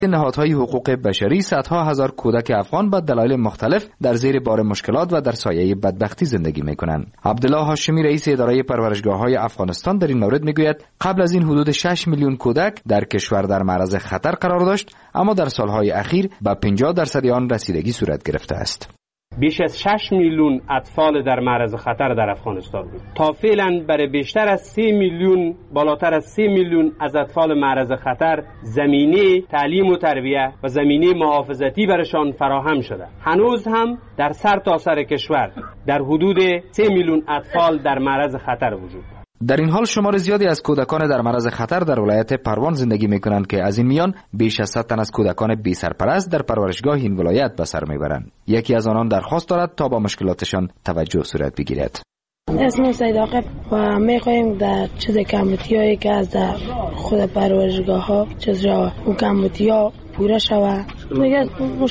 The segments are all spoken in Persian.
نهادهای حقوق بشری صدها هزار کودک افغان به دلایل مختلف در زیر بار مشکلات و در سایه بدبختی زندگی می‌کنند. عبدالله هاشمی رئیس اداره پرورشگاه‌های افغانستان در این مورد می‌گوید قبل از این حدود 6 میلیون کودک در کشور در معرض خطر قرار داشت، اما در سالهای اخیر به 50% آن رسیدگی صورت گرفته است. بیش از 6 میلیون اطفال در معرض خطر در افغانستان بود. تا فعلا برای بیشتر از 3 میلیون، بالاتر از 3 میلیون از اطفال معرض خطر زمینه تعلیم و تربیت و زمینه محافظتی برشان فراهم شده. هنوز هم در سرتاسر کشور در حدود 3 میلیون اطفال در معرض خطر وجود دارد. در این حال شمار زیادی از کودکان در معرض خطر در ولایت پروان زندگی می‌کنند که از این میان بیش از 100 تن از کودکان بی سرپرست در پرورشگاه این ولایت به سر میبرند. یکی از آنان درخواست دارد تا با مشکلاتشان توجه صورت بگیرد. اسم سید عاقب و می‌خواهیم در چیز کمیتی‌هایی که از در خود پرورشگاه‌ها چیزا اون کمیتی‌ها پوره شود. دیگه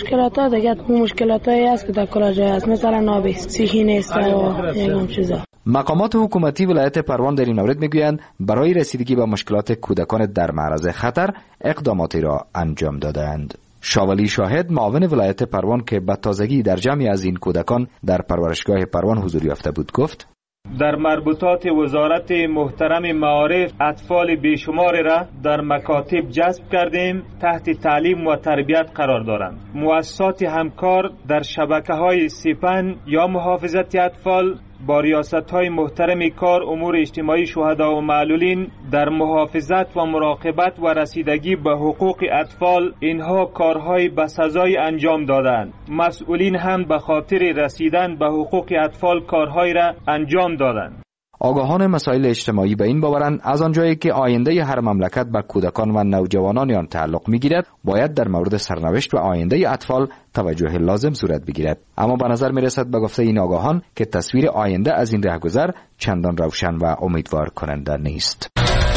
مشکلاتایی است که در کل جای است، مثلا آب صحی نیست و اینم چیزا. مقامات حکومتی ولایت پروان در این مورد میگویند برای رسیدگی به مشکلات کودکان در معرض خطر اقداماتی را انجام دادند. شاولی شاهد معاون ولایت پروان که به تازگی در جمعی از این کودکان در پرورشگاه پروان حضور یافته بود گفت: در مربوطات وزارت محترم معارف اطفال بیشمار را در مکاتب جذب کردیم، تحت تعلیم و تربیت قرار دارند. مؤسسات همکار در شبکه‌های سپن یا محافظت اطفال با ریاست‌های محترم کار امور اجتماعی شهدا و معلولین در محافظت و مراقبت و رسیدگی به حقوق اطفال اینها کارهای بسزای انجام دادند. مسئولین هم به خاطر رسیدن به حقوق اطفال کارهای را انجام دادند. آگاهان مسائل اجتماعی به این باورند از آنجایی که آینده هر مملکت به کودکان و نوجوانان آن تعلق می‌گیرد، باید در مورد سرنوشت و آینده اطفال توجه لازم صورت بگیرد. اما به نظر می‌رسد به گفته این آگاهان که تصویر آینده از این رهگذر چندان روشن و امیدوار کننده نیست.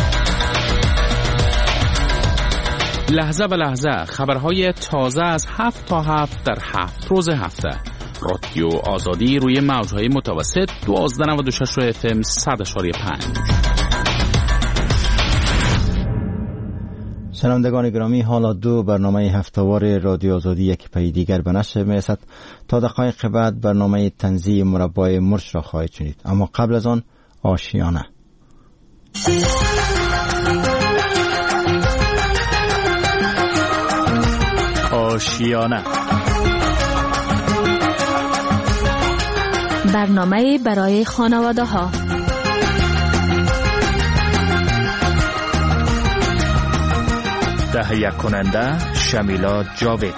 لحظه به لحظه خبرهای تازه از 7 تا 7 در 7 روز هفته. رادیو آزادی روی موج‌های متوسط 1296 FM 100.5. شنوندگان گرامی، حالا دو برنامه هفته‌وار رادیو آزادی یک پی دیگر به نشر می‌رسد. تا دقایق بعد برنامه تنزیه مربع مرچ را خواهید شنید، اما قبل از آن آشیانه. آشیانه، برنامه برای خانواده ها. تهیه کننده شمیلا جاوید.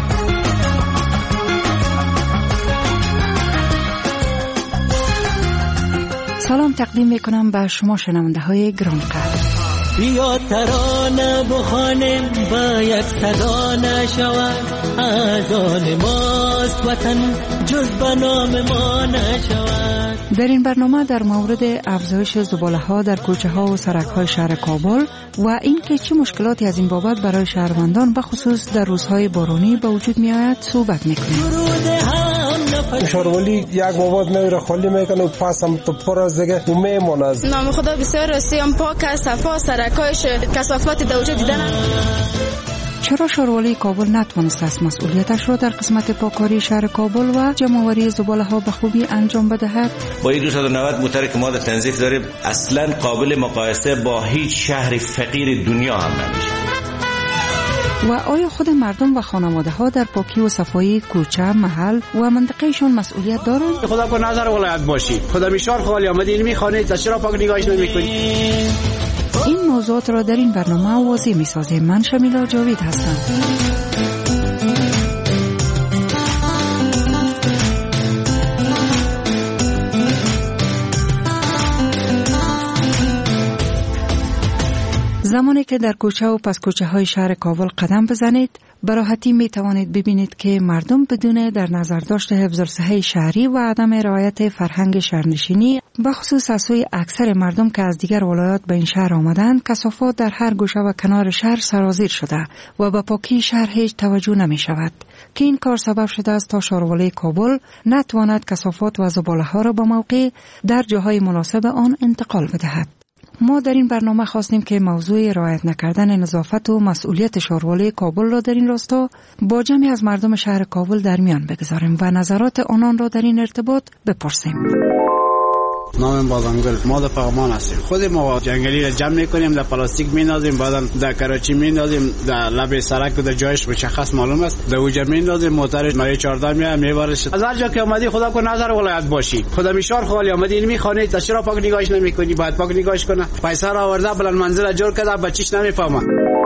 سلام تقدیم میکنم به شما شنونده های گرانقدر. بیا ترانه بخوانیم با یک صدا نشود، از آن ماست وطن جز به نام ما نشود. در این برنامه در مورد افزایش زباله ها در کوچه ها و سرک های شهر کابل و اینکه چه مشکلاتی از این بابت برای شهروندان به خصوص در روزهای بارانی به وجود می آید صحبت میکنیم. شورولی یک مواد میره خالی میکنه و پس هم تو پر از دیگه و میمونه. نام خدا بسیار رسیم پاک است، صفا، سرکایش کثافت در وجود دیدن. چرا شورولی کابل نتوانست از مسئولیتش را در قسمت پاککاری شهر کابل و جمع‌آوری زباله ها به خوبی انجام بدهد؟ با این 290 موتر که ما در تنظیف داریم اصلا قابل مقایسه با هیچ شهر فقیر دنیا هم نمیشه. و آیا خود مردم و خانواده ها در پاکی و صفایی کوچه، محل و منطقهشان مسئولیت دارند؟ خدا کو نظر ولایت باشی. خدا بیشار خالی آمده این میخوانید، چرا پاک نگاهش نمیکنید؟ این موضوعات را در این برنامه واضح میسازیم. من شمیلا جاوید هستم. زمانی که در کوچه و پس کوچه های شهر کابل قدم بزنید، به راحتی می توانید ببینید که مردم بدون در نظر داشت حفظ الصحه شهری و عدم رعایت فرهنگ شهرنشینی، به خصوص از سوی اکثر مردم که از دیگر ولایات به این شهر آمدند، کثافات در هر گوشه و کنار شهر سرازیر شده و به پاکی شهر هیچ توجه نمی شود که این کار سبب شده است تا شهروالی کابل نتواند کثافات و زباله ها را به موقع در جاهای مناسب آن انتقال بدهد. ما در این برنامه خواستیم که موضوع رعایت نکردن نظافت و مسئولیت شاروالی کابل را در این راستا با جمعی از مردم شهر کابل در میان بگذاریم و نظرات آنان را در این ارتباط بپرسیم. نام بازنگل، ما در پغمان هستیم. خود ما جنگلی را جمع میکنیم، در پلاستیک میندازیم، بعدا در کراچی میندازیم، در لب سرک و در جایش مشخص معلوم است، در اوجا میندازیم، موترش مایه 14 میاد میبرش. از هر جا که اومدی خدا کو نظر ولایت باشی. خدا میشار خالی اومدی این میخوانی، چرا پاک نگاهش نمیکنی؟ باید پاک نگاهش کنه. پیسه را آورده بلند منزل جور کرده، بچیش نمیفهمه.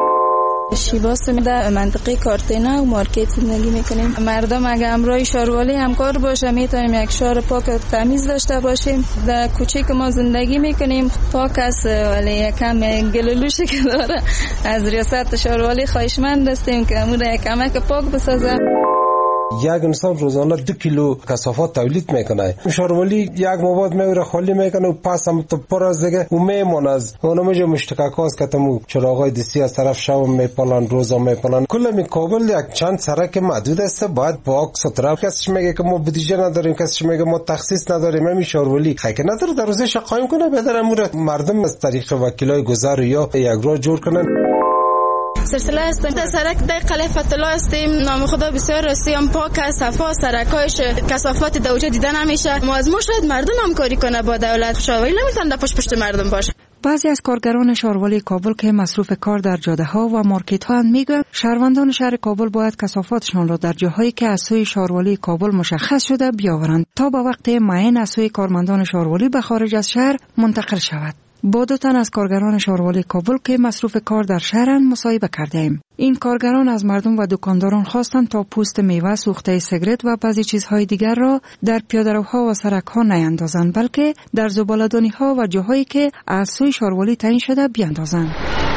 شیباس در منطقه کارتینا و مارکت زندگی میکنیم. مردم اگه همراه شاروالی همکار باشه میتونیم یک شهر پاک و تمیز داشته باشیم. در کوچه که ما زندگی میکنیم پاک است ولی یکم گلولوشی که داره. از ریاست شاروالی خواهشمند هستیم که امور یک کمک پاک بسازه. یک انسان روزانه 2 کیلو کثافات تولید میکنه. شاروالی یک مواد میوره خالی میکنه و پس هم تو پر از دیگه و میمونه. از اونم جو مشتکاکاست که تمو چراغای دستی از طرف شب میپالن، روزا میپالن. کل می کابل یک چند سرک محدود است، باید پاک سترا. کسیش میگه که ما بودجه نداریم، کسیش میگه ما تخصیص نداریم. همین شاروالی خیلی نداره در روزش قایم کنه، بدر امور مردم از طریق وکیلای گذر یا یک راه جور کنن. سلسله است در سرک در قلعه فتلا هستیم. نام خدا بسیار راستی پاک صفا، سرکایش کثافات دوجه دیده نمیشه. ما از ما شاید مردم همکاری کنه با دولت، شاروالی نمیتونه پشت مردم باشه. بعضی از کارگران شاروالی کابل که مصروف کار در جاده ها و مارکت ها میگویند شهروندان شهر کابل باید کثافاتشان را در جاهایی که از سوی شاروالی کابل مشخص شده بیاورند تا به وقت معین از سوی کارمندان شاروالی به خارج از شهر منتقل شود. با 2 تن از کارگران شاروالی کابل که مصروف کار در شهرند مصاحبه کردیم. این کارگران از مردم و دکانداران خواستند تا پوست میوه، سوخته سیگرت و بعضی چیزهای دیگر را در پیاده‌روها و سرک‌ها نیندازند، بلکه در زباله‌دانی‌ها و جاهایی که از سوی شاروالی تعیین شده بیاندازند.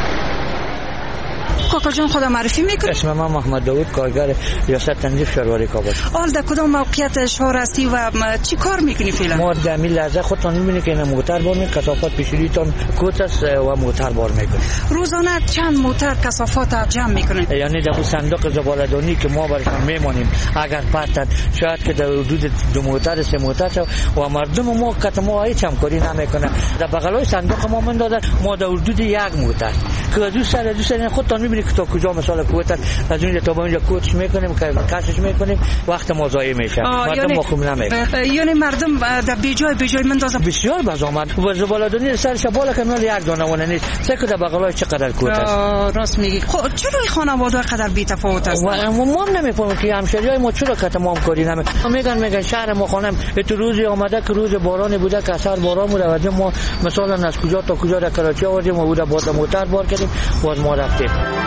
کاکا جان خدا معرفی میکنی؟ اسم من محمد داوود، کارگر ریاست تنظیف شاروالی کابل. حال در کدام موقعیت شهر هستی و چی کار میکنی فعلا؟ ما در این لحظه خودتان میبینید که این موتر بار میکنه، کثافات پیشوریتان کوت است و موتر بار میکنه. روزانه چند موتر کثافات جمع میکنید؟ یعنی در صندوق زباله‌دانی که ما برشان میمونیم اگر پرتن شاید که در حدود 2 موتر 3 موتر و مردم ما که ما هیچ همکاری نمیکنه. در بغلای صندوق ما مندازن ما در حدود 1 موتر که دوست خودتان میبینید که تا کجا مثلا کوت از اونجا تا اونجا کوتش میکنیم که کاسش میکنیم وقت ما ضایع میشه. مردم مخم نمیکنه. یعنی مردم در بیجای مندازن بسیار بازآمد و زباله‌دانی سرش بالا که مال 1 دانه ونه نیست. چه که در بغلای چقدر کوت است. راست میگی. خب چرا این خانواده قدر بی تفاوت است؟ ما نمیفهمیم که همشهریای ما چرا که تمام کاری نمیکنن. میگن شهر ما خانم تو روزی اومده که روز باران بوده که اثر باران بوده و ما مثلا از کجا تا کجا در کراچی آوردیم و بوده با موتر بار کردیم باز ما رفتیم.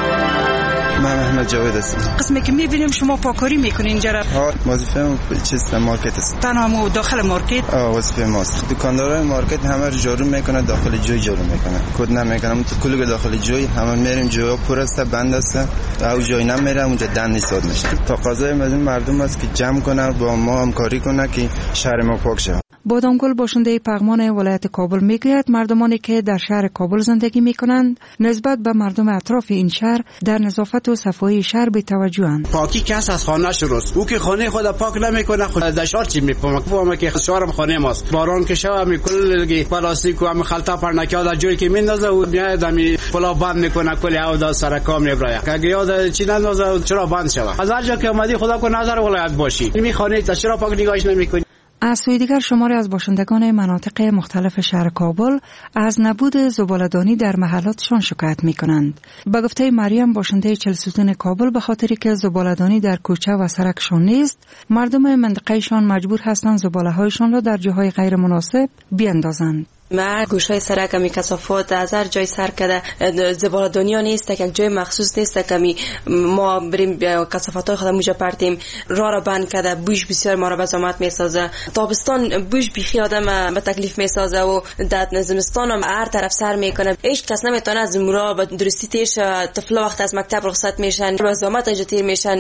من محمد جاوید هستم. قسمی که میبینیم شما پاکاری میکنین اینجا. وظیفه چیز مارکت است. تنها داخل مارکت؟ وظیفه ماست. دکاندارای مارکت همه رو جارو میکنه، داخل جوی جارو میکنه. کد نمیکنم تو کلوگ داخل جوی همه میریم جویا پر است، بند است. او جای نمیرم اونجا دن نیستاد میشه. تقاضای مردم است که جمع کنه با ما همکاری کنه که شهر ما پاک شه. بادامگل باشنده پغمان ولایت کابل میگوید مردمانی که در شهر کابل زندگی میکنند نسبت به مردم اطراف این شهر در نظافت و صفایی شهر بی‌توجه‌اند. پاکی کس از خانه شروست. او که خانه خود پاک نمیکنه خود در شهر چی میفهمه که شهرم خانه ماست. باران که شو می کل پلاستیک و خلطه پرنکا در جایی که میندازه و میاد می پلا بند میکنه کلی او در سرکام میبره. اگه یاد چی نندازه چرا بند شود. از هر جا که اومدی خدا کو نظر ولایت باشی. میخوانی چرا پاک نگاهش نمیکنی؟ از سوی دیگر شماری از باشندگان مناطق مختلف شهر کابل از نبود زباله‌دانی در محلاتشان شکایت می‌کنند. به گفته مریم باشنده چلسوتن کابل به خاطری که زباله‌دانی در کوچه و سرکشان نیست، مردم منطقه‌شان مجبور هستند زباله‌هایشان را در جاهای غیر مناسب بیاندازند. ما گوشه سرک می کثافات از هر جای سر کرده زباله‌دانی نیست که یک جای مخصوص نیست که ما بریم کثافات خود موجا پرتیم. راه را بند کرده، بوش بسیار ما را به زحمت میسازه. تابستان بوش بیخی آدم به تکلیف میسازه و در زمستان هم هر طرف سر میکنه. هیچ کس نمیتونه از مرا به درستی تیرش. طفلا وقت از مکتب رخصت میشن به زحمت اینجا تیر میشن.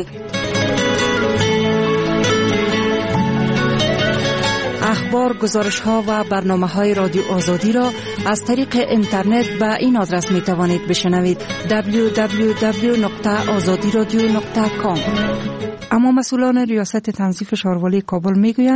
اخبار، گزارش‌ها و برنامه‌های رادیو آزادی را از طریق اینترنت به این آدرس می‌توانید بشنوید: www.azadiradio.com. اما مسئولان ریاست تنظیف شاروالی کابل می‌گویند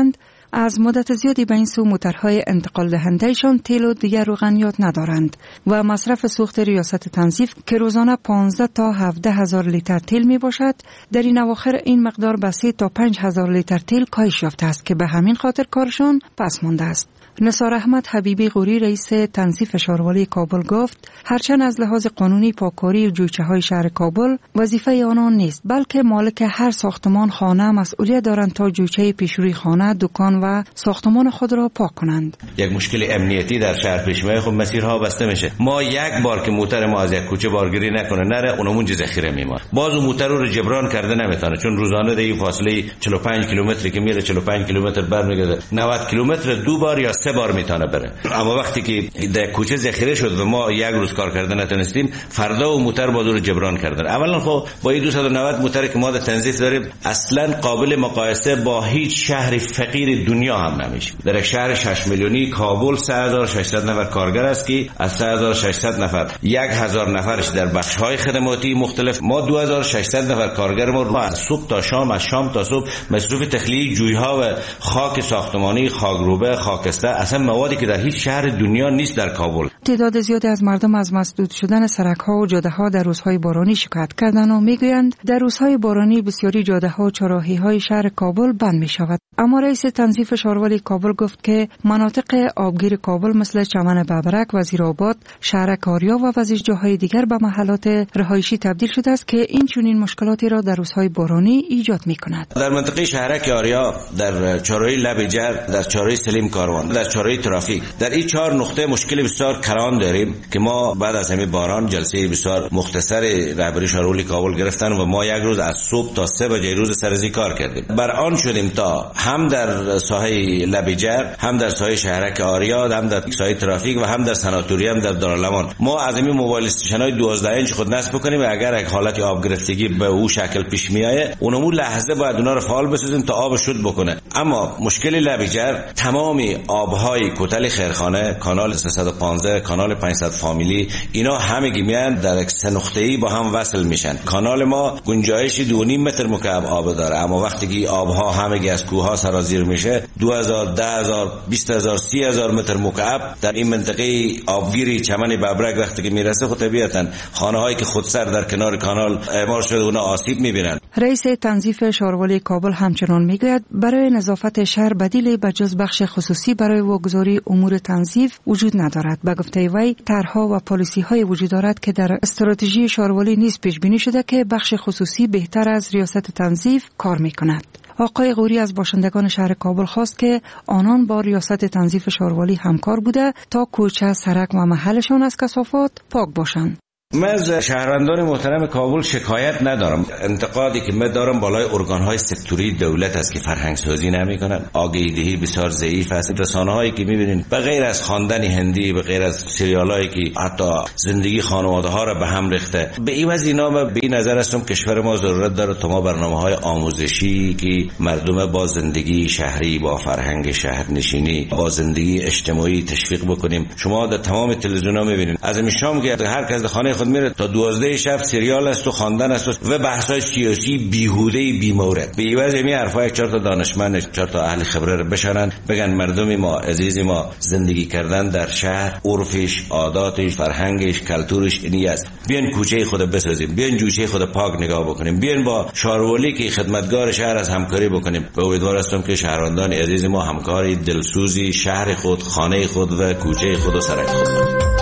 از مدت زیادی به این سو موترهای انتقال دهندهشان تیل و دیگر روغنیات ندارند و مصرف سوخت ریاست تنظیف که روزانه 15 تا 17 هزار لیتر تیل می باشد، در این اواخر این مقدار به 3 تا 5 هزار لیتر تیل کاهش یافته است که به همین خاطر کارشان پس مانده است. نثار احمد حبیبی غوری رئیس تنظیف شاروالی کابل گفت هرچند از لحاظ قانونی پاککاری و جویچه‌های شهر کابل وظیفه آنان نیست، بلکه مالک هر ساختمان خانه مسئولیت دارند تا جویچه پیشروی خانه، دکان و ساختمان خود را پاک کنند. یک مشکل امنیتی در شهر پیش میاد، خب مسیرها بسته میشه. ما یک بار که موتر ما از یک کوچه بارگیری نکنه نره، اونمون ذخیره میمونه. باز اون موتر رو جبران کرده نمیتونه، چون روزانه در این فاصله 45 کیلومتری که میره 45 کیلومتر برمیگرده، 90 کیلومتر دو بار یا 3 بار میتونه بره. اما وقتی که در کوچه ذخیره شد و ما یک روز کار کردن نتونستیم، فردا و موتر با دور جبران کردن. اولا خب با این 290 موتر که ما در تنظیف داریم اصلا قابل مقایسه با هیچ شهر فقیر دنیا هم نمیشه. در یک شهر 6 میلیونی کابل 3600 نفر کارگر است که از 3600 نفر 1000 نفرش در بخش‌های خدماتی مختلف، ما 2600 نفر کارگر ما از صبح تا شام، از شام تا صبح مصروف تخلیه جوی‌ها و خاک ساختمانی، خاکروبه، خاکستر، اصلا موادی که در هیچ شهر دنیا نیست در کابل. تعداد زیادی از مردم از مسدود شدن سرک‌ها و جاده‌ها در روزهای بارانی شکایت کردند و میگویند در روزهای بارانی بسیاری جاده‌ها و چراغی‌های شهر کابل بند می‌شود. اما رئیس تنظیف شاروالی کابل گفت که مناطق آبگیر کابل مثل چمن ببرک، وزیرآباد، شهر کاریا و وزیرجاهای دیگر به محلات رهایشی تبدیل شده است که این چنین مشکلاتی را در روزهای بارانی ایجاد می‌کند. در منطقه شهر کاریا، در چهارراه لب جر، در چهارراه سلیم کاروان، در چهارراه ترافیک، در این 4 نقطه مشکل بسیار کلان داریم که ما بعد از همین باران جلسه بسیار مختصر رهبری شاروالی کابل گرفتن و ما یک روز از صبح تا 3 بجه روز سرازی کار کردیم. بر آن شدیم تا هم در ساحه لب جر، هم در ساحه شهرک آریاد، هم در ساحه ترافیک و هم در سناتوریوم در دارالمان ما از این موبایل استیشن‌های 12 اینچ خود نصب بکنیم و اگر یک حالت آب گرفتگی به او شکل پیش میایه اونمون لحظه باید اونا رو فعال بسازیم تا آب شد بکنه. اما مشکل لب جر تمام آبهای کوتل خیرخانه، کانال 315، کانال 500 فامیلی، اینا همگی میان در یک 3 نقطه‌ای با هم وصل میشن. کانال ما گنجایش 2.5 متر مکعب آب داره، اما وقتی که آبها همگی از کوه‌ها سرازیر میشه 2000، 10000، 20000، 30000 متر مکعب در این منطقه آبگیری چمن ببرک وقتی که میرسه خود طبیعتاً خانه‌هایی که خودسر در کنار کانال اعمار شده اونا آسیب میبینن. رئیس تنظیف شاروالی کابل همچنان میگوید برای نظافت شهر بدیلی بجز بخش خصوصی برای واگذاری امور تنظیف وجود ندارد. به گفته وی طرح‌ها و پالیسی‌های وجود دارد که در استراتژی شاروالی نیز پیش بینی شده که بخش خصوصی بهتر از ریاست تنظیف کار میکند. آقای غوری از باشندگان شهر کابل خواست که آنان با ریاست تنظیف شاروالی همکار بوده تا کوچه، سرک و محلشان از کثافات پاک باشند. من از شهروندان محترم کابل شکایت ندارم. انتقادی که من دارم بالای ارگان‌های سکتوری دولت است که فرهنگ سازی نمی‌کنن. آگاهی‌دهی بسیار ضعیف است. رسانه‌هایی که می‌بینین به غیر از خواندن هندی، به غیر از سریالایی که حتی زندگی خانواده‌ها را به هم ریخته، به این وجه اینا من به این نظر هستم کشور ما ضرورت داره تا ما برنامه‌های آموزشی که مردم با زندگی شهری، با فرهنگ شهرنشینی، با زندگی اجتماعی تشویق بکنیم. شما در تمام تلویزیون‌ها می‌بینید از این شام که هر کس خانه خود میره تا 12 شب سریال است و خواندن است و بحث‌های سیاسی بیهوده بی‌مورد. به عوض این حرفای 4 تا دانشمند، 4 تا اهل خبره رو بشنن بگن مردم ما عزیز ما زندگی کردن در شهر، عرفش، عاداتش، فرهنگش، کلتورش اینی است. بیاین کوچه خود بسازیم، بیاین جوچه خود پاک نگاه بکنیم، بیاین با شاروالی که خدمتگار شهر از همکاری بکنیم. به امیدوار هستم که شهروندان عزیز ما همکاری دلسوزی شهر خود، خانه خود و کوچه خود و سرک خود